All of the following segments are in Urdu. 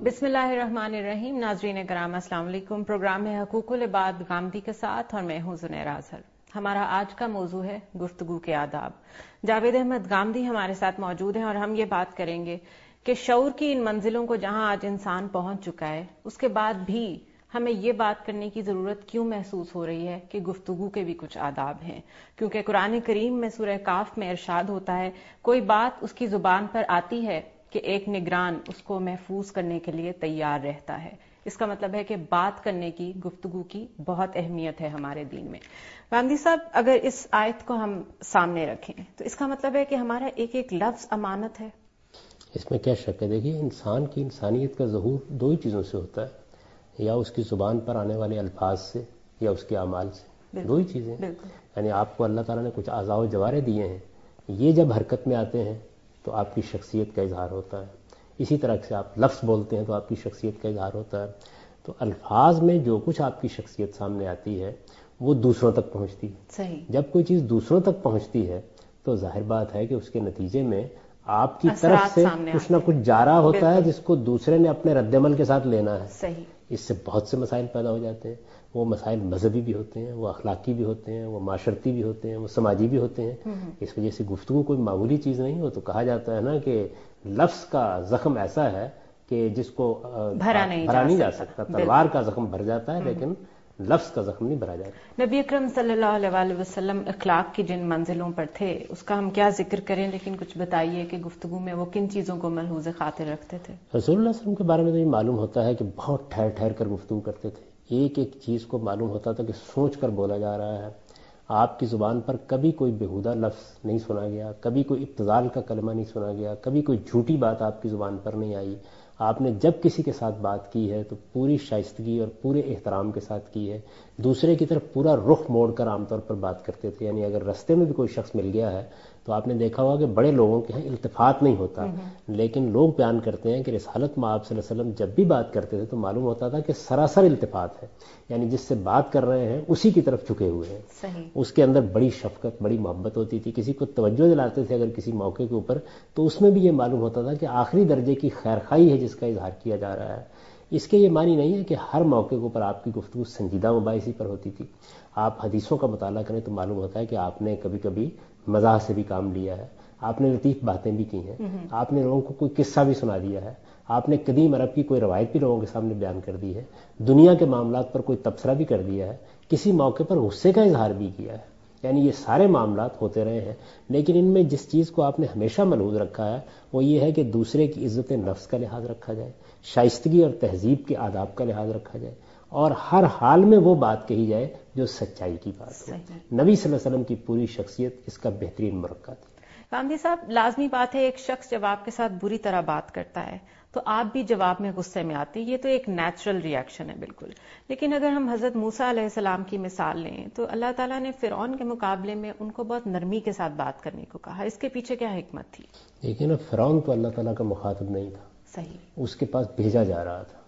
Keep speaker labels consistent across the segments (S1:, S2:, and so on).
S1: بسم اللہ الرحمن الرحیم. ناظرین کرام السلام علیکم. پروگرام ہے حقوق العباد گامدی کے ساتھ اور میں ہوں زنیر اظہر. ہمارا آج کا موضوع ہے گفتگو کے آداب. جاوید احمد گامدی ہمارے ساتھ موجود ہیں اور ہم یہ بات کریں گے کہ شعور کی ان منزلوں کو جہاں آج انسان پہنچ چکا ہے اس کے بعد بھی ہمیں یہ بات کرنے کی ضرورت کیوں محسوس ہو رہی ہے کہ گفتگو کے بھی کچھ آداب ہیں. کیونکہ قرآن کریم میں سورہ کاف میں ارشاد ہوتا ہے کوئی بات اس کی زبان پر آتی ہے کہ ایک نگران اس کو محفوظ کرنے کے لیے تیار رہتا ہے. اس کا مطلب ہے کہ بات کرنے کی، گفتگو کی بہت اہمیت ہے ہمارے دین میں. گاندھی صاحب، اگر اس آیت کو ہم سامنے رکھیں تو اس کا مطلب ہے کہ ہمارا ایک ایک لفظ امانت ہے.
S2: اس میں کیا شک ہے؟ دیکھیے، انسان کی انسانیت کا ظہور دو ہی چیزوں سے ہوتا ہے، یا اس کی زبان پر آنے والے الفاظ سے یا اس کے اعمال سے. دو ہی چیزیں. یعنی آپ کو اللہ تعالیٰ نے کچھ اعضاء و جوارح دیے ہیں، یہ جب حرکت میں آتے ہیں تو آپ کی شخصیت کا اظہار ہوتا ہے. اسی طرح سے آپ لفظ بولتے ہیں تو آپ کی شخصیت کا اظہار ہوتا ہے. تو الفاظ میں جو کچھ آپ کی شخصیت سامنے آتی ہے وہ دوسروں تک پہنچتی ہے.
S1: صحیح.
S2: جب کوئی چیز دوسروں تک پہنچتی ہے تو ظاہر بات ہے کہ اس کے نتیجے میں آپ کی طرف سے کچھ نہ کچھ جا رہا ہوتا ہے جس کو دوسرے نے اپنے رد عمل کے ساتھ لینا ہے.
S1: صحیح.
S2: اس سے بہت سے مسائل پیدا ہو جاتے ہیں. وہ مسائل مذہبی بھی ہوتے ہیں، وہ اخلاقی بھی ہوتے ہیں، وہ معاشرتی بھی ہوتے ہیں، وہ سماجی بھی ہوتے ہیں. اس وجہ سے گفتگو کوئی معمولی چیز نہیں ہو. تو کہا جاتا ہے نا کہ لفظ کا زخم ایسا ہے کہ جس کو
S1: بھرا نہیں جا
S2: سکتا. تلوار کا زخم بھر جاتا ہے لیکن لفظ کا زخم نہیں بھرا جاتا.
S1: نبی اکرم صلی اللہ علیہ وسلم اخلاق کی جن منزلوں پر تھے اس کا ہم کیا ذکر کریں، لیکن کچھ بتائیے کہ گفتگو میں وہ کن چیزوں کو ملحوظ خاطر رکھتے تھے.
S2: رسول اللہ صلی اللہ علیہ وسلم کے بارے میں تو یہ معلوم ہوتا ہے کہ بہت ٹھہر ٹھہر کر گفتگو کرتے تھے. ایک ایک چیز کو معلوم ہوتا تھا کہ سوچ کر بولا جا رہا ہے. آپ کی زبان پر کبھی کوئی بیہودہ لفظ نہیں سنا گیا، کبھی کوئی ابتذال کا کلمہ نہیں سنا گیا، کبھی کوئی جھوٹی بات آپ کی زبان پر نہیں آئی. آپ نے جب کسی کے ساتھ بات کی ہے تو پوری شائستگی اور پورے احترام کے ساتھ کی ہے. دوسرے کی طرف پورا رخ موڑ کر عام طور پر بات کرتے تھے. یعنی اگر رستے میں بھی کوئی شخص مل گیا ہے تو آپ نے دیکھا ہوگا کہ بڑے لوگوں کے ہاں التفات نہیں ہوتا، لیکن لوگ بیان کرتے ہیں کہ رسالت میں آپ صلی اللہ علیہ وسلم جب بھی بات کرتے تھے تو معلوم ہوتا تھا کہ سراسر التفات ہے. یعنی جس سے بات کر رہے ہیں اسی کی طرف جھکے ہوئے ہیں.
S1: صحیح.
S2: اس کے اندر بڑی شفقت، بڑی محبت ہوتی تھی. کسی کو توجہ دلاتے تھے اگر کسی موقع کے اوپر تو اس میں بھی یہ معلوم ہوتا تھا کہ آخری درجے کی خیرخواہی ہے جس کا اظہار کیا جا رہا ہے. اس کے یہ معنی نہیں ہے کہ ہر موقع کے اوپر آپ کی گفتگو سنجیدہ مباحثی پر ہوتی تھی. آپ حدیثوں کا مطالعہ کریں تو معلوم ہوتا ہے کہ آپ نے کبھی کبھی مزاح سے بھی کام لیا ہے، آپ نے لطیف باتیں بھی کی ہیں، آپ نے لوگوں کو کوئی قصہ بھی سنا دیا ہے، آپ نے قدیم عرب کی کوئی روایت بھی لوگوں کے سامنے بیان کر دی ہے، دنیا کے معاملات پر کوئی تبصرہ بھی کر دیا ہے، کسی موقع پر غصے کا اظہار بھی کیا ہے. یعنی یہ سارے معاملات ہوتے رہے ہیں. لیکن ان میں جس چیز کو آپ نے ہمیشہ ملحوظ رکھا ہے وہ یہ ہے کہ دوسرے کی عزت نفس کا لحاظ رکھا جائے، شائستگی اور تہذیب کے آداب کا لحاظ رکھا جائے، اور ہر حال میں وہ بات کہی جائے جو سچائی کی بات ہو. نبی صلی اللہ علیہ وسلم کی پوری شخصیت اس کا بہترین مرکب تھی.
S1: گاندھی صاحب، لازمی بات ہے ایک شخص جب آپ کے ساتھ بری طرح بات کرتا ہے تو آپ بھی جواب میں غصے میں آتے ہیں، یہ تو ایک نیچرل ری ایکشن ہے بالکل. لیکن اگر ہم حضرت موسیٰ علیہ السلام کی مثال لیں تو اللہ تعالیٰ نے فرعون کے مقابلے میں ان کو بہت نرمی کے ساتھ بات کرنے کو کہا. اس کے پیچھے کیا حکمت تھی؟
S2: لیکن اب فرعون تو اللہ تعالیٰ کا مخاطب نہیں تھا.
S1: صحیح.
S2: اس کے پاس بھیجا جا رہا تھا.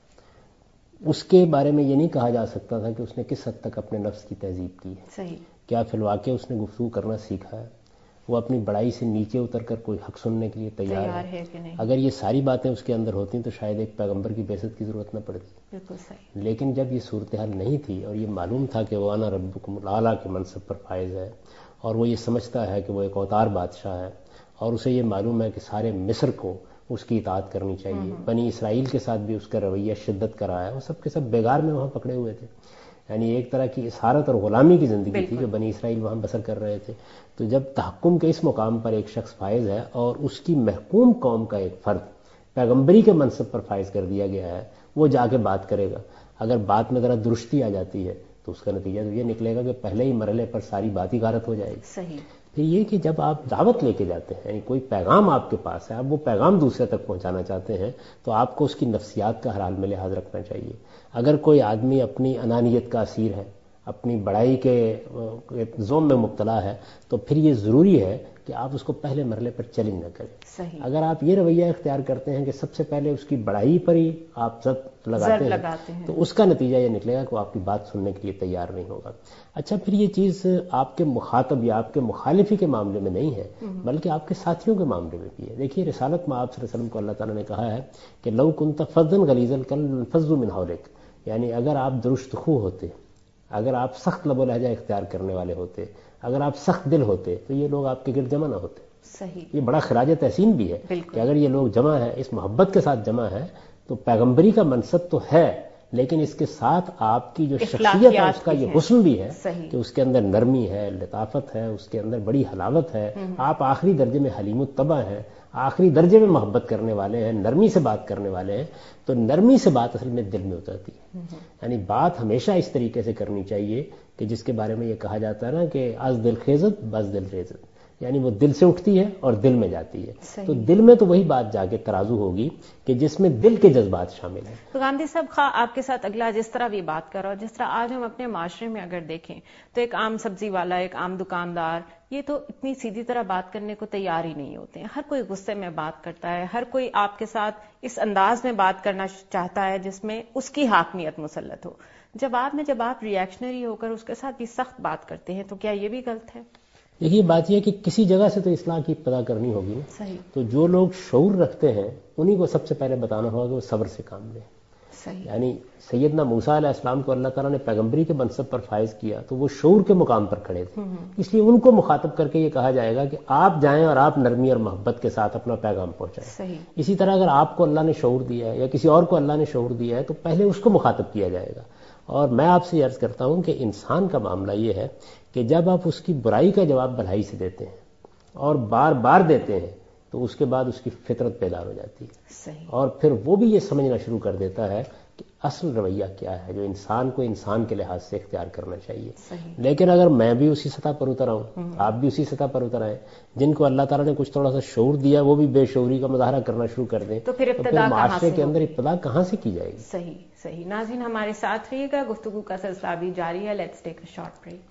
S2: اس کے بارے میں یہ نہیں کہا جا سکتا تھا کہ اس نے کس حد تک اپنے نفس کی تہذیب کی ہے.
S1: صحیح.
S2: کیا فی الواقع اس نے گفتگو کرنا سیکھا ہے؟ وہ اپنی بڑائی سے نیچے اتر کر کوئی حق سننے کے لیے تیار
S1: ہے کہ نہیں؟
S2: اگر یہ ساری باتیں اس کے اندر ہوتی تو شاید ایک پیغمبر کی بعثت کی ضرورت نہ پڑتی.
S1: بالکل صحیح.
S2: لیکن جب یہ صورتحال نہیں تھی اور یہ معلوم تھا کہ وہ انا ربکم الاعلیٰ کے منصب پر فائز ہے، اور وہ یہ سمجھتا ہے کہ وہ ایک اوتار بادشاہ ہے، اور اسے یہ معلوم ہے کہ سارے مصر کو اس کی اطاعت کرنی چاہیے. بنی اسرائیل کے ساتھ بھی اس کا رویہ شدت کا رہا ہے. وہ سب کے سب بیگار میں وہاں پکڑے ہوئے تھے. یعنی ایک طرح کی اسارت اور غلامی کی زندگی تھی جو بنی اسرائیل وہاں بسر کر رہے تھے. تو جب تحکم کے اس مقام پر ایک شخص فائز ہے اور اس کی محکوم قوم کا ایک فرد پیغمبری کے منصب پر فائز کر دیا گیا ہے، وہ جا کے بات کرے گا. اگر بات میں ذرا درستی آ جاتی ہے تو اس کا نتیجہ تو یہ نکلے گا کہ پہلے ہی مرحلے پر ساری بات ہی غارت ہو جائے گی.
S1: صحیح.
S2: پھر یہ کہ جب آپ دعوت لے کے جاتے ہیں، یعنی کوئی پیغام آپ کے پاس ہے، آپ وہ پیغام دوسرے تک پہنچانا چاہتے ہیں، تو آپ کو اس کی نفسیات کا ہر حال میں لحاظ رکھنا چاہیے. اگر کوئی آدمی اپنی انانیت کا اسیر ہے، اپنی بڑائی کے زوم میں مبتلا ہے تو پھر یہ ضروری ہے کہ آپ اس کو پہلے مرحلے پر چیلنج نہ کریں.
S1: صحیح.
S2: اگر آپ یہ رویہ اختیار کرتے ہیں کہ سب سے پہلے اس کی بڑائی پر ہی آپ ضرب لگاتے ہیں تو اس کا نتیجہ یہ نکلے گا کہ وہ آپ کی بات سننے کے لیے تیار نہیں ہوگا. اچھا، پھر یہ چیز آپ کے مخاطب یا آپ کے مخالفی کے معاملے میں نہیں ہے بلکہ آپ کے ساتھیوں کے معاملے میں بھی ہے. دیکھیے رسالت میں آپ صلی اللہ علیہ وسلم کو اللہ تعالیٰ نے کہا ہے کہ لو کنت فظا غلیظ القلب انفضوا من حولک، یعنی اگر آپ درست خو ہوتے، اگر آپ سخت لب و لہجہ اختیار کرنے والے ہوتے، اگر آپ سخت دل ہوتے تو یہ لوگ آپ کے گرد جمع نہ ہوتے.
S1: صحیح.
S2: یہ بڑا خراج تحسین بھی ہے کہ اگر یہ لوگ جمع ہیں، اس محبت کے ساتھ جمع ہے تو پیغمبری کا منصب تو ہے لیکن اس کے ساتھ آپ کی جو شخصیت ہے اس کا یہ حسن بھی ہے کہ اس کے اندر نرمی ہے، لطافت ہے، اس کے اندر بڑی حلاوت ہے. آپ آخری درجے میں حلیم الطبع ہیں، آخری درجے میں محبت کرنے والے ہیں، نرمی سے بات کرنے والے ہیں. تو نرمی سے بات اصل میں دل میں اترتی ہے. یعنی بات ہمیشہ اس طریقے سے کرنی چاہیے کہ جس کے بارے میں یہ کہا جاتا ہے نا کہ از دل خیزت بس دل ریزت، یعنی وہ دل سے اٹھتی ہے اور دل میں جاتی ہے. تو دل میں تو وہی بات جا کے ترازو ہوگی کہ جس میں دل کے جذبات شامل ہیں.
S1: تو گاندھی صاحب، خواہ آپ کے ساتھ اگلا جس طرح بھی بات کر رہا ہو، جس طرح آج ہم اپنے معاشرے میں اگر دیکھیں تو ایک عام سبزی والا، ایک عام دکاندار، یہ تو اتنی سیدھی طرح بات کرنے کو تیار ہی نہیں ہوتے ہیں. ہر کوئی غصے میں بات کرتا ہے، ہر کوئی آپ کے ساتھ اس انداز میں بات کرنا چاہتا ہے جس میں اس کی حاکمیت مسلط ہو. جب آپ ریئیکشنری ہو کر اس کے ساتھ بھی سخت بات کرتے ہیں تو کیا یہ بھی غلط ہے؟
S2: دیکھیے بات یہ ہے کہ کسی جگہ سے تو اصلاح کی ابتدا کرنی ہوگی نا.
S1: صحیح.
S2: تو جو لوگ شعور رکھتے ہیں انہی کو سب سے پہلے بتانا ہوگا کہ وہ صبر سے کام لیں.
S1: صحیح.
S2: یعنی سیدنا موسیٰ علیہ السلام کو اللہ تعالیٰ نے پیغمبری کے منصب پر فائز کیا تو وہ شعور کے مقام پر کھڑے تھے، اس لیے ان کو مخاطب کر کے یہ کہا جائے گا کہ آپ جائیں اور آپ نرمی اور محبت کے ساتھ اپنا پیغام پہنچائیں.
S1: صحیح.
S2: اسی طرح اگر آپ کو اللہ نے شعور دیا ہے یا کسی اور کو اللہ نے شعور دیا ہے تو پہلے اس کو مخاطب کیا جائے گا. اور میں آپ سے عرض کرتا ہوں کہ انسان کا معاملہ یہ ہے کہ جب آپ اس کی برائی کا جواب بھلائی سے دیتے ہیں اور بار بار دیتے ہیں تو اس کے بعد اس کی فطرت بیدار ہو جاتی ہے.
S1: صحیح.
S2: اور پھر وہ بھی یہ سمجھنا شروع کر دیتا ہے کہ اصل رویہ کیا ہے جو انسان کو انسان کے لحاظ سے اختیار کرنا چاہیے.
S1: صحیح.
S2: لیکن اگر میں بھی اسی سطح پر اتر آؤں، آپ بھی اسی سطح پر اتر آئیں، جن کو اللہ تعالیٰ نے کچھ تھوڑا سا شعور دیا وہ بھی بے شعوری کا مظاہرہ کرنا شروع کر دیں
S1: تو پھر
S2: معاشرے کے اندر ابتدا کہاں سے کی جائے گی؟
S1: صحیح. صحیح. ناظرین ہمارے ساتھ رہیے گا، گفتگو کا سلسلہ بھی جاری ہے. Let's take a short break.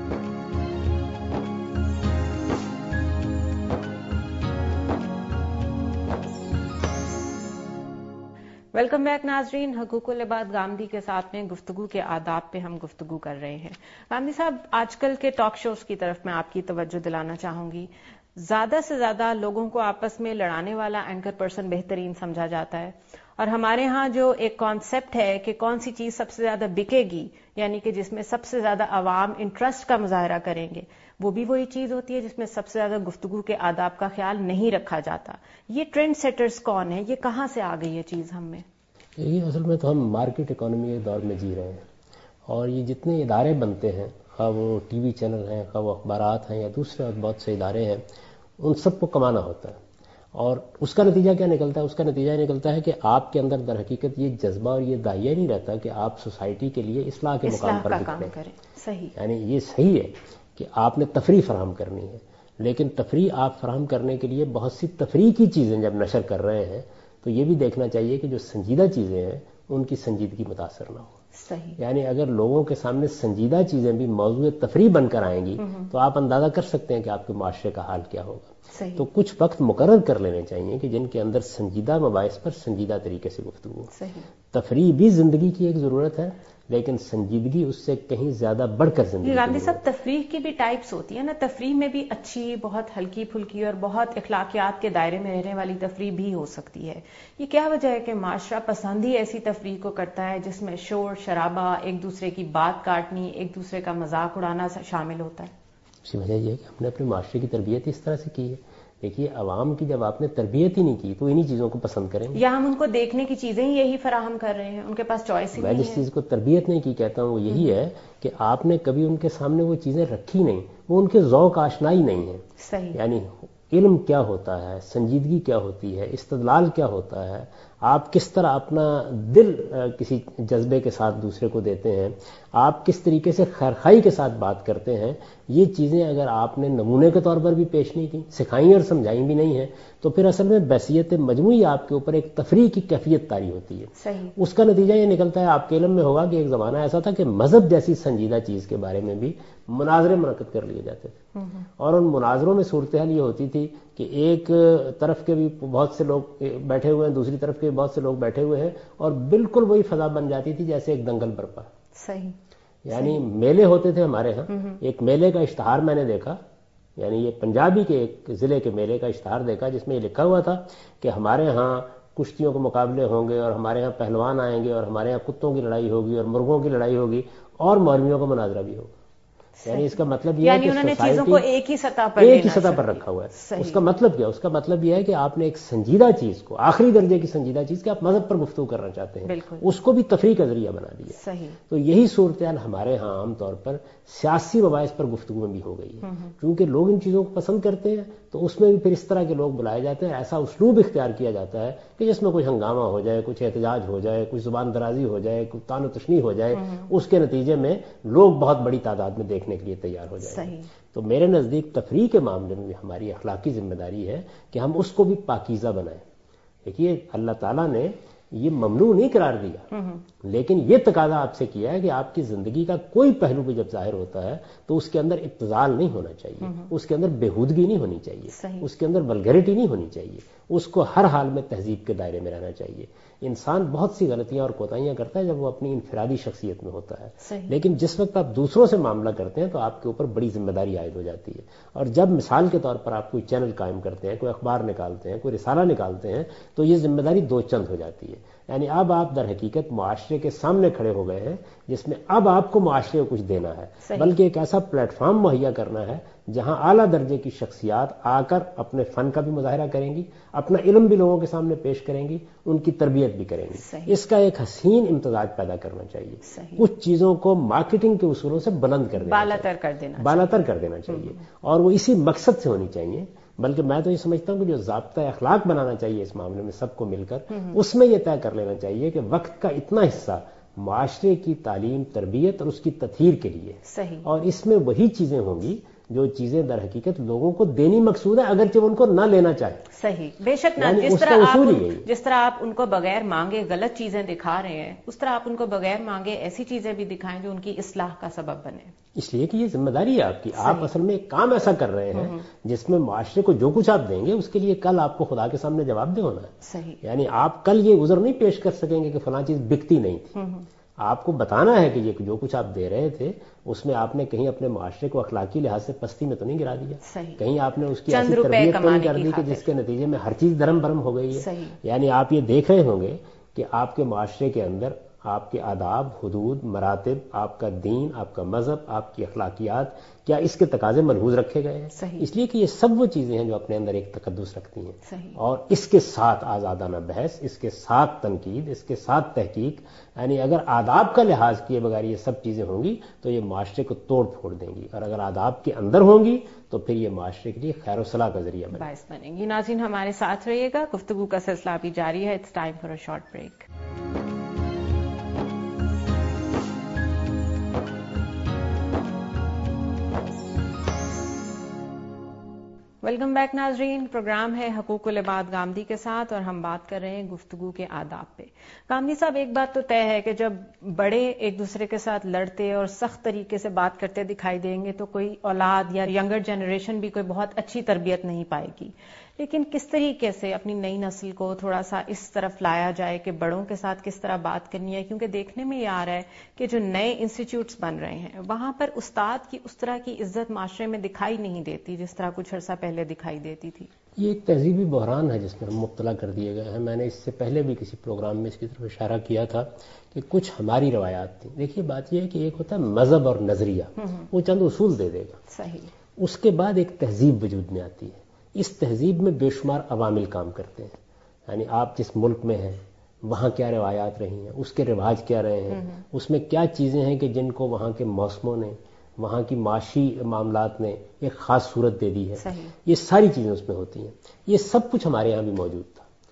S1: Welcome back ناظرین. حقوق العباد گامدی کے ساتھ میں گفتگو کے آداب پہ ہم گفتگو کر رہے ہیں. گامدی صاحب، آج کل کے ٹاک شوز کی طرف میں آپ کی توجہ دلانا چاہوں گی. زیادہ سے زیادہ لوگوں کو آپس میں لڑانے والا اینکر پرسن بہترین سمجھا جاتا ہے، اور ہمارے ہاں جو ایک کانسیپٹ ہے کہ کون سی چیز سب سے زیادہ بکے گی، یعنی کہ جس میں سب سے زیادہ عوام انٹرسٹ کا مظاہرہ کریں گے، وہ بھی وہی چیز ہوتی ہے جس میں سب سے زیادہ گفتگو کے آداب کا خیال نہیں رکھا جاتا. یہ ٹرینڈ سیٹرز کون ہیں؟ یہ کہاں سے آ گئی یہ چیز ہم میں؟
S2: یہ اصل میں تو ہم مارکیٹ اکانومی کے دور میں جی رہے ہیں، اور یہ جتنے ادارے بنتے ہیں، خواہ وہ ٹی وی چینل ہیں، خواہ وہ اخبارات ہیں یا دوسرے بہت سے ادارے ہیں، ان سب کو کمانا ہوتا ہے. اور اس کا نتیجہ کیا نکلتا ہے؟ اس کا نتیجہ یہ نکلتا ہے کہ آپ کے اندر در حقیقت یہ جذبہ اور یہ داعیہ نہیں رہتا کہ آپ سوسائٹی کے لیے اصلاح کے مقام پر
S1: کام کریں. صحیح.
S2: یعنی یہ صحیح ہے کہ آپ نے تفریح فراہم کرنی ہے، لیکن تفریح آپ فراہم کرنے کے لیے بہت سی تفریح کی چیزیں جب نشر کر رہے ہیں تو یہ بھی دیکھنا چاہیے کہ جو سنجیدہ چیزیں ہیں ان کی سنجیدگی متاثر نہ ہو.
S1: صحیح.
S2: یعنی اگر لوگوں کے سامنے سنجیدہ چیزیں بھی موضوع تفریح بن کر آئیں گی تو آپ اندازہ کر سکتے ہیں کہ آپ کے معاشرے کا حال کیا ہوگا.
S1: صحیح.
S2: تو کچھ وقت مقرر کر لینے چاہیے کہ جن کے اندر سنجیدہ مباحث پر سنجیدہ طریقے سے گفتگو.
S1: صحیح.
S2: تفریح بھی زندگی کی ایک ضرورت ہے لیکن سنجیدگی اس سے کہیں زیادہ بڑھ کر زندگی.
S1: گاندھی صاحب، تفریح کی بھی ٹائپس ہوتی ہے نا. تفریح میں بھی اچھی، بہت ہلکی پھلکی اور بہت اخلاقیات کے دائرے میں رہنے والی تفریح بھی ہو سکتی ہے. یہ کیا وجہ ہے کہ معاشرہ پسند ہی ایسی تفریح کو کرتا ہے جس میں شور شرابہ، ایک دوسرے کی بات کاٹنی، ایک دوسرے کا مذاق اڑانا شامل ہوتا ہے؟
S2: اس کی وجہ یہ ہے کہ ہم نے اپنے معاشرے کی تربیت اس طرح سے کی ہے. دیکھیے عوام کی جب آپ نے تربیت ہی نہیں کی تو انہی چیزوں کو پسند کریں گے.
S1: یا ہم ان کو دیکھنے کی چیزیں ہی یہی فراہم کر رہے ہیں، ان کے پاس چوائس ہی نہیں ہے.
S2: میں جس چیز کو تربیت نہیں کی کہتا ہوں وہ یہی ہے کہ آپ نے کبھی ان کے سامنے وہ چیزیں رکھی نہیں، وہ ان کے ذوق آشنائی نہیں ہے.
S1: صحیح.
S2: یعنی علم کیا ہوتا ہے، سنجیدگی کیا ہوتی ہے، استدلال کیا ہوتا ہے، آپ کس طرح اپنا دل کسی جذبے کے ساتھ دوسرے کو دیتے ہیں، آپ کس طریقے سے خیرخواہی کے ساتھ بات کرتے ہیں، یہ چیزیں اگر آپ نے نمونے کے طور پر بھی پیش نہیں کی، سکھائیں اور سمجھائیں بھی نہیں ہیں، تو پھر اصل میں بحثیت مجموعی آپ کے اوپر ایک تفریح کی کیفیت طاری ہوتی ہے.
S1: صحیح.
S2: اس کا نتیجہ یہ نکلتا ہے، آپ کے علم میں ہوگا کہ ایک زمانہ ایسا تھا کہ مذہب جیسی سنجیدہ چیز کے بارے میں بھی مناظرے منعقد کر لیے جاتے تھے، اور ان مناظروں میں صورتحال یہ ہوتی تھی کہ ایک طرف کے بھی بہت سے لوگ بیٹھے ہوئے ہیں، دوسری طرف کے بھی بہت سے لوگ بیٹھے ہوئے ہیں، اور بالکل وہی فضا بن جاتی تھی جیسے ایک دنگل برپا.
S1: صحیح.
S2: یعنی میلے ہوتے تھے ہمارے ہاں، ایک میلے کا اشتہار میں نے دیکھا، یعنی یہ پنجابی کے ایک ضلع کے میلے کا اشتہار دیکھا جس میں یہ لکھا ہوا تھا کہ ہمارے ہاں کشتیوں کے مقابلے ہوں گے، اور ہمارے ہاں پہلوان آئیں گے، اور ہمارے ہاں کتوں کی لڑائی ہوگی اور مرغوں کی لڑائی ہوگی، اور مولویوں کا مناظرہ بھی ہوگا. یعنی اس کا مطلب یہ ہے کہ
S1: انہوں نے چیزوں کو ایک ہی سطح پر
S2: رکھا ہوا ہے. اس کا مطلب کیا؟ اس کا مطلب یہ ہے کہ آپ نے ایک سنجیدہ چیز کو، آخری درجے کی سنجیدہ چیز کہ آپ مذہب پر گفتگو کرنا چاہتے ہیں، اس کو بھی تفریح کا ذریعہ بنا دیا.
S1: صحیح.
S2: تو یہی صورتحال ہمارے ہاں عام طور پر سیاسی مباحث پر گفتگو میں بھی ہو گئی ہے، کیونکہ لوگ ان چیزوں کو پسند کرتے ہیں، تو اس میں بھی پھر اس طرح کے لوگ بلائے جاتے ہیں، ایسا اسلوب اختیار کیا جاتا ہے کہ جس میں کوئی ہنگامہ ہو جائے، کچھ احتجاج ہو جائے، کچھ زبان درازی ہو جائے، کچھ طعن و تشنیع ہو جائے، اس کے نتیجے میں لوگ بہت بڑی تعداد میں دیکھنے کے لیے تیار ہو جائیں. تو میرے نزدیک تفریح کے معاملے میں ہماری اخلاقی ذمہ داری ہے کہ ہم اس کو بھی پاکیزہ بنائیں. دیکھیے اللہ تعالیٰ نے یہ ممنوع نہیں قرار دیا، لیکن یہ تقاضا آپ سے کیا ہے کہ آپ کی زندگی کا کوئی پہلو بھی جب ظاہر ہوتا ہے تو اس کے اندر ابتذال نہیں ہونا چاہیے، اس کے اندر بےہودگی نہیں ہونی چاہیے، اس کے اندر ولگیرٹی نہیں ہونی چاہیے، اس کو ہر حال میں تہذیب کے دائرے میں رہنا چاہیے. انسان بہت سی غلطیاں اور کوتاہیاں کرتا ہے جب وہ اپنی انفرادی شخصیت میں ہوتا ہے، لیکن جس وقت آپ دوسروں سے معاملہ کرتے ہیں تو آپ کے اوپر بڑی ذمہ داری عائد ہو جاتی ہے. اور جب مثال کے طور پر آپ کوئی چینل قائم کرتے ہیں، کوئی اخبار نکالتے ہیں، کوئی رسالہ نکالتے ہیں، تو یہ ذمہ داری دو چند ہو جاتی ہے. یعنی اب آپ در حقیقت معاشرے کے سامنے کھڑے ہو گئے ہیں جس میں اب آپ کو معاشرے کو کچھ دینا ہے، بلکہ ایک ایسا پلیٹ فارم مہیا کرنا ہے جہاں اعلیٰ درجے کی شخصیات آ کر اپنے فن کا بھی مظاہرہ کریں گی، اپنا علم بھی لوگوں کے سامنے پیش کریں گی، ان کی تربیت بھی کریں گی. اس کا ایک حسین امتزاج پیدا کرنا چاہیے. کچھ چیزوں کو مارکیٹنگ کے اصولوں سے بلند کر دینا، بالاتر کر دینا چاہیے، اور وہ اسی مقصد سے ہونی چاہیے. بلکہ میں تو یہ سمجھتا ہوں کہ جو ضابطہ اخلاق بنانا چاہیے اس معاملے میں سب کو مل کر، اس میں یہ طے کر لینا چاہیے کہ وقت کا اتنا حصہ معاشرے کی تعلیم، تربیت اور اس کی تطہیر کے لیے، اور اس میں وہی چیزیں ہوں گی جو چیزیں در حقیقت لوگوں کو دینی مقصود ہے اگرچہ ان کو نہ لینا چاہے.
S1: صحیح، بے شک نہ. جس طرح آپ ان کو بغیر مانگے غلط چیزیں دکھا رہے ہیں، اس طرح آپ ان کو بغیر مانگے ایسی چیزیں بھی دکھائیں جو ان کی اصلاح کا سبب بنے.
S2: اس لیے کہ یہ ذمہ داری ہے آپ کی. آپ اصل میں ایک کام ایسا کر رہے ہیں جس میں معاشرے کو جو کچھ آپ دیں گے اس کے لیے کل آپ کو خدا کے سامنے جواب دہ ہونا ہے.
S1: صحیح.
S2: یعنی آپ کل یہ عذر نہیں پیش کر سکیں گے کہ فلاں چیز بکتی نہیں تھی. آپ کو بتانا ہے کہ یہ جو کچھ آپ دے رہے تھے اس میں آپ نے کہیں اپنے معاشرے کو اخلاقی لحاظ سے پستی میں تو نہیں گرا دیا، کہیں آپ نے اس کی ایسی تربیت تو نہیں کر دی کہ جس کے نتیجے میں ہر چیز درم برم ہو گئی ہے. یعنی آپ یہ دیکھ رہے ہوں گے کہ آپ کے معاشرے کے اندر آپ کے آداب، حدود، مراتب، آپ کا دین، آپ کا مذہب، آپ کی اخلاقیات، کیا اس کے تقاضے ملحوظ رکھے گئے ہیں؟ اس لیے کہ یہ سب وہ چیزیں ہیں جو اپنے اندر ایک تقدس رکھتی ہیں، اور اس کے ساتھ آزادانہ بحث، اس کے ساتھ تنقید، اس کے ساتھ تحقیق. یعنی اگر آداب کا لحاظ کیے بغیر یہ سب چیزیں ہوں گی تو یہ معاشرے کو توڑ پھوڑ دیں گی، اور اگر آداب کے اندر ہوں گی تو پھر یہ معاشرے کے لیے خیر و صلاح کا ذریعہ
S1: باعث بنیں گی. ناظرین ہمارے ساتھ رہیے گا، گفتگو کا سلسلہ بھی جاری ہے. It's time for a short break. Welcome back ناظرین. پروگرام ہے حقوق العباد گامدی کے ساتھ، اور ہم بات کر رہے ہیں گفتگو کے آداب پہ. گامدی صاحب، ایک بات تو طے ہے کہ جب بڑے ایک دوسرے کے ساتھ لڑتے اور سخت طریقے سے بات کرتے دکھائی دیں گے تو کوئی اولاد یا ینگر جنریشن بھی کوئی بہت اچھی تربیت نہیں پائے گی. لیکن کس طریقے سے اپنی نئی نسل کو تھوڑا سا اس طرف لایا جائے کہ بڑوں کے ساتھ کس طرح بات کرنی ہے؟ کیونکہ دیکھنے میں یہ آ رہا ہے کہ جو نئے انسٹیٹیوٹس بن رہے ہیں وہاں پر استاد کی اس طرح کی عزت معاشرے میں دکھائی نہیں دیتی جس طرح کچھ عرصہ پہلے دکھائی دیتی تھی.
S2: یہ ایک تہذیبی بحران ہے جس میں ہم مبتلا کر دیے گئے ہیں. میں نے اس سے پہلے بھی کسی پروگرام میں اس کی طرف اشارہ کیا تھا کہ کچھ ہماری روایات تھیں. دیکھیے بات یہ ہے کہ ایک ہوتا ہے مذہب اور نظریہ، وہ چند اصول دے دے گا.
S1: صحیح.
S2: اس کے بعد ایک تہذیب وجود میں آتی ہے. اس تہذیب میں بے شمار عوامل کام کرتے ہیں. یعنی آپ جس ملک میں ہیں وہاں کیا روایات رہی ہیں، اس کے رواج کیا رہے ہیں، اس میں کیا چیزیں ہیں کہ جن کو وہاں کے موسموں نے، وہاں کی معاشی معاملات نے ایک خاص صورت دے دی ہے. یہ ساری چیزیں اس میں ہوتی ہیں. یہ سب کچھ ہمارے یہاں بھی موجود تھا.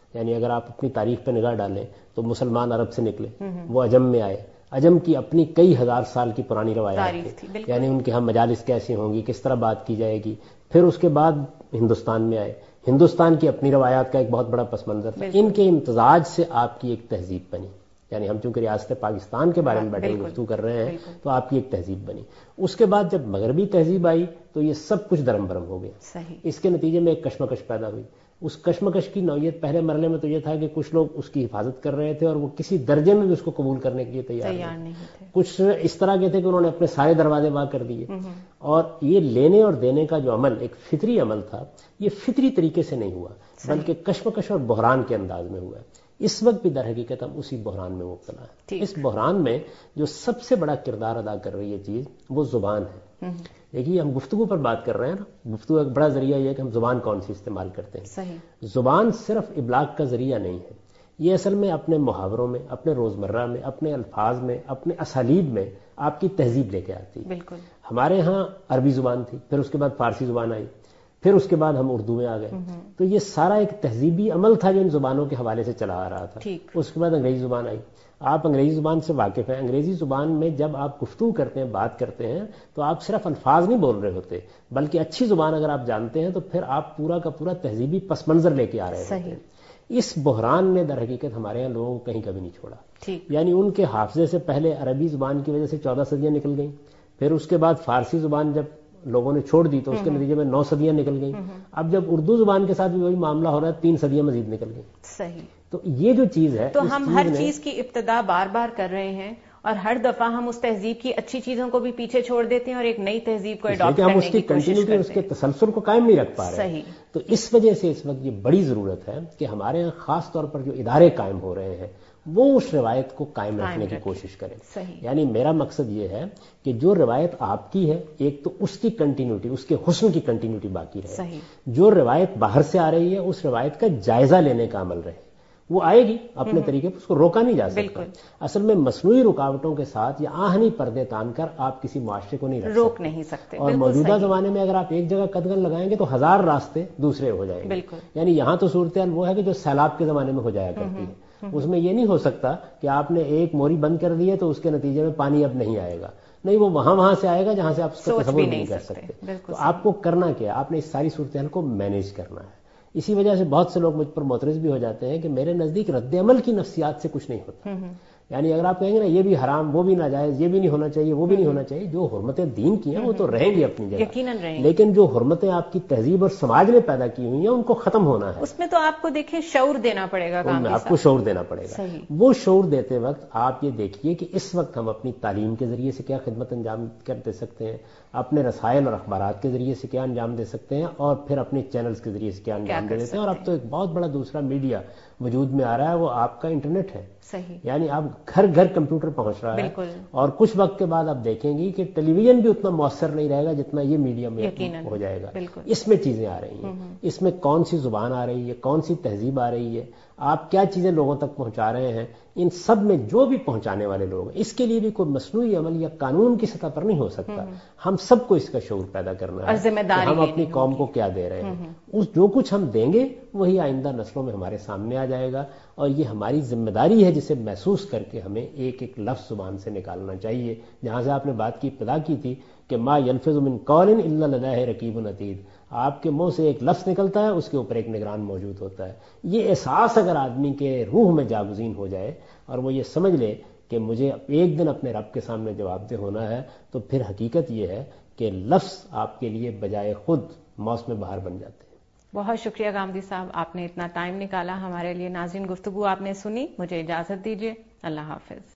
S2: یعنی اگر آپ اپنی تاریخ پہ نگاہ ڈالیں تو مسلمان عرب سے نکلے، وہ عجم میں آئے، عجم کی اپنی کئی ہزار سال کی پرانی روایات تھی، یعنی ان کے ہم مجالس کیسی ہوں گی، کس طرح بات کی جائے گی. پھر اس کے بعد ہندوستان میں آئے، ہندوستان کی اپنی روایات کا ایک بہت بڑا پس منظر تھا. ان کے امتزاج سے آپ کی ایک تہذیب بنی. یعنی ہم چونکہ ریاست پاکستان کے بارے میں بیٹھے گفتگو کر رہے ہیں تو آپ کی ایک تہذیب بنی. اس کے بعد جب مغربی تہذیب آئی تو یہ سب کچھ درم برم ہو گیا. اس کے نتیجے میں ایک کشمکش پیدا ہوئی. اس کشمکش کی نوعیت پہلے مرحلے میں تو یہ تھا کہ کچھ لوگ اس کی حفاظت کر رہے تھے اور وہ کسی درجے میں بھی اس کو قبول کرنے کے لیے تیار نہیں تھے. کچھ اس طرح کے تھے کہ انہوں نے اپنے سارے دروازے وا کر دیے. اور یہ لینے اور دینے کا جو عمل ایک فطری عمل تھا، یہ فطری طریقے سے نہیں ہوا بلکہ کشمکش اور بحران کے انداز میں ہوا. اس وقت بھی در حقیقت ہم اسی بحران میں مبتلا ہیں. اس بحران میں جو سب سے بڑا کردار ادا کر رہی ہے چیز وہ زبان ہے. دیکھیے ہم گفتگو پر بات کر رہے ہیں نا، گفتگو ایک بڑا ذریعہ یہ ہے کہ ہم زبان کون سی استعمال کرتے ہیں. زبان صرف ابلاغ کا ذریعہ نہیں ہے، یہ اصل میں اپنے محاوروں میں، اپنے روزمرہ میں، اپنے الفاظ میں، اپنے اسالیب میں آپ کی تہذیب لے کے آتی ہے. بالکل ہمارے ہاں عربی زبان تھی، پھر اس کے بعد فارسی زبان آئی، پھر اس کے بعد ہم اردو میں آ گئے. تو یہ سارا ایک تہذیبی عمل تھا جو ان زبانوں کے حوالے سے چلا آ رہا تھا. اس کے بعد انگریزی زبان آئی. آپ انگریزی زبان سے واقف ہیں. انگریزی زبان میں جب آپ گفتگو کرتے ہیں، بات کرتے ہیں تو آپ صرف الفاظ نہیں بول رہے ہوتے، بلکہ اچھی زبان اگر آپ جانتے ہیں تو پھر آپ پورا کا پورا تہذیبی پس منظر لے کے آ رہے ہوتے ہیں. اس بحران نے در حقیقت ہمارے یہاں لوگوں کو کہیں کبھی نہیں چھوڑا. یعنی ان کے حافظے سے پہلے عربی زبان کی وجہ سے 14 صدیاں نکل گئیں، پھر اس کے بعد فارسی زبان جب لوگوں نے چھوڑ دی تو اس کے نتیجے میں 9 صدیاں نکل گئیں. اب جب اردو زبان کے ساتھ بھی وہی معاملہ ہو رہا ہے، 3 صدیاں مزید نکل گئیں. صحیح. تو یہ جو چیز ہے،
S1: تو ہم ہر چیز کی ابتدا بار بار کر رہے ہیں اور ہر دفعہ ہم اس تہذیب کی اچھی چیزوں کو بھی پیچھے چھوڑ دیتے ہیں اور ایک نئی تہذیب کو اڈاپٹ کرنے کی کوشش کرتے ہیں.
S2: ہم اس کی کنٹینیوٹی، اس کے تسلسل کو قائم نہیں رکھ پا رہے ہیں. تو اس وجہ سے اس وقت یہ بڑی ضرورت ہے کہ ہمارے یہاں خاص طور پر جو ادارے قائم ہو رہے ہیں وہ اس روایت کو قائم رکھنے کی کوشش کریں. یعنی میرا مقصد یہ ہے کہ جو روایت آپ کی ہے، ایک تو اس کی کنٹینیوٹی، اس کے حسن کی کنٹینیوٹی باقی رہے. جو روایت باہر سے آ رہی ہے اس روایت کا جائزہ لینے کا عمل رہے. وہ آئے گی اپنے طریقے پر، اس کو روکا نہیں جا سکتا. اصل میں مصنوعی رکاوٹوں کے ساتھ یا آہنی پردے تان کر آپ کسی معاشرے کو نہیں روک نہیں سکتے. اور موجودہ زمانے میں اگر آپ ایک جگہ قدغن لگائیں گے تو 1000 راستے دوسرے ہو جائیں گے. یعنی یہاں تو صورتحال وہ ہے کہ جو سیلاب کے زمانے میں ہو جایا کرتی ہے. اس میں یہ نہیں ہو سکتا کہ آپ نے ایک موری بند کر دی ہے تو اس کے نتیجے میں پانی اب نہیں آئے گا. نہیں، وہ وہاں سے آئے گا جہاں سے آپ اس کا تصور نہیں کر سکتے. تو آپ کو کرنا کیا؟ آپ نے اس ساری صورتحال کو مینیج کرنا ہے. اسی وجہ سے بہت سے لوگ مجھ پر معترض بھی ہو جاتے ہیں کہ میرے نزدیک رد عمل کی نفسیات سے کچھ نہیں ہوتا. یعنی اگر آپ کہیں گے نا یہ بھی حرام، وہ بھی ناجائز، یہ بھی نہیں ہونا چاہیے، وہ بھی نہیں ہونا چاہیے، جو حرمتیں دین کی ہیں وہ تو رہیں گی اپنی جگہ، یقیناً رہیں گی. لیکن جو حرمتیں آپ کی تہذیب اور سماج نے پیدا کی ہوئی ہیں ان کو ختم ہونا ہے.
S1: اس میں تو آپ کو دیکھیں شعور دینا پڑے گا.
S2: آپ کو شعور دینا پڑے گا. وہ شعور دیتے وقت آپ یہ دیکھیے کہ اس وقت ہم اپنی تعلیم کے ذریعے سے کیا خدمت انجام دے سکتے ہیں، اپنے رسائل اور اخبارات کے ذریعے سے کیا انجام دے سکتے ہیں، اور پھر اپنے چینلز کے ذریعے سے کیا انجام دے دیتے ہیں. اور اب تو ایک بہت بڑا دوسرا میڈیا وجود میں آ رہا ہے، وہ آپ کا انٹرنیٹ ہے. یعنی آپ گھر گھر کمپیوٹر پہنچ رہا ہے. اور کچھ وقت کے بعد آپ دیکھیں گی کہ ٹیلی ویژن بھی اتنا مؤثر نہیں رہے گا جتنا یہ میڈیا میں ہو جائے گا. اس میں چیزیں آ رہی ہیں، اس میں کون سی زبان آ رہی ہے، کون سی تہذیب آ رہی ہے، آپ کیا چیزیں لوگوں تک پہنچا رہے ہیں. ان سب میں جو بھی پہنچانے والے لوگ ہیں، اس کے لیے بھی کوئی مصنوعی عمل یا قانون کی سطح پر نہیں ہو سکتا. ہم سب کو اس کا شعور پیدا کرنا ہے کہ ہم اپنی قوم کو کیا دے رہے ہیں. جو کچھ ہم دیں گے وہی آئندہ نسلوں میں ہمارے سامنے آ جائے گا. اور یہ ہماری ذمہ داری ہے جسے محسوس کر کے ہمیں ایک ایک لفظ زبان سے نکالنا چاہیے. جہاں سے آپ نے بات کی ابتدا کی تھی کہ ما یلفظ من قول الا لدیہ رقیب عتید، آپ کے منہ سے ایک لفظ نکلتا ہے، اس کے اوپر ایک نگران موجود ہوتا ہے. یہ احساس اگر آدمی کے روح میں جاگزین ہو جائے اور وہ یہ سمجھ لے کہ مجھے ایک دن اپنے رب کے سامنے جواب دہ ہونا ہے، تو پھر حقیقت یہ ہے کہ لفظ آپ کے لیے بجائے خود موسم بہار بن جاتے ہیں.
S1: بہت شکریہ گامدی صاحب، آپ نے اتنا ٹائم نکالا ہمارے لیے. ناظرین، گفتگو آپ نے سنی، مجھے اجازت دیجیے. اللہ حافظ.